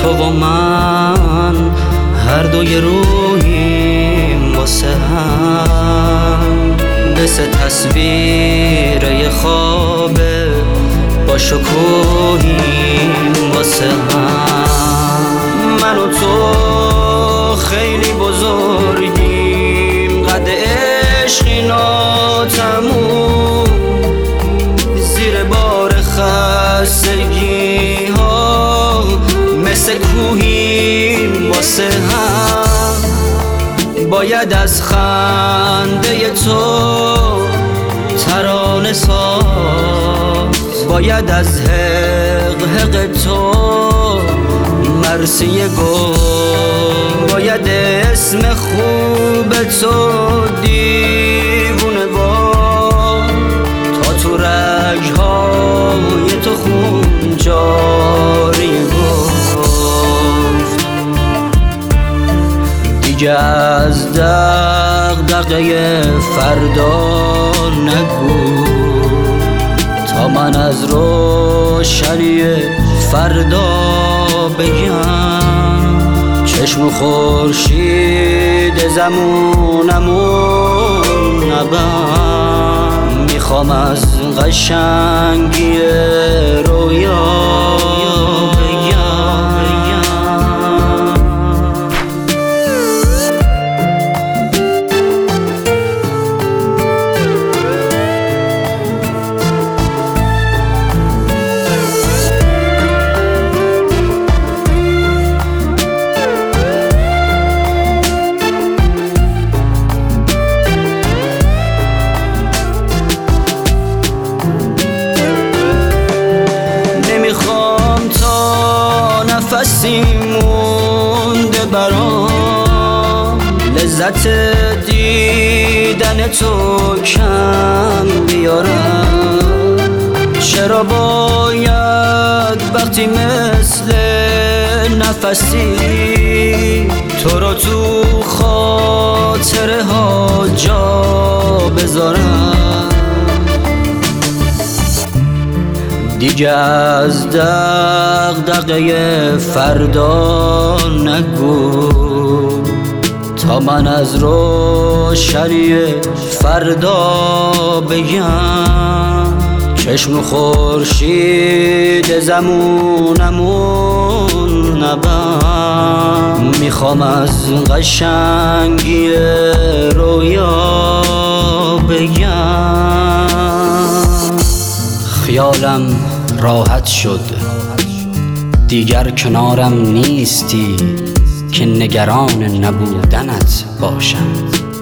تو و من هر دوی روحیم واسه هم، مثل تصویر خوابه با شکوهیم واسه هم. من و تو خیلی بزرگیم، قد عشقی ناتموم، زیر بار خستگی ها مثل کوهیم واسه هم. باید از خنده تو ترانه ساز، باید از حق تو مرثیه گفت، باید اسم خوب تو دیوونه باد تا تو رگ‌های تو خون جاری گفت. دیگه از دغدغه فردا نگو، تا من از روشنی فردا بگم. چشم و خورشید زمونمون نبم، میخوام از قشنگی رویا نفسی مونده برام، لذت دیدن تو کم بیارم. چرا باید وقتی مثل نفسی تو رو تو خاطره ها جا بذارم؟ دیگه از دغدغه فردا نگو، تا من از روشنی فردا بگم. چشم و خورشید زمونمون نبم، میخوام از قشنگی رویا بگم. خیالم راحت شد دیگر کنارم نیستی، که نگران نبودنت باشم.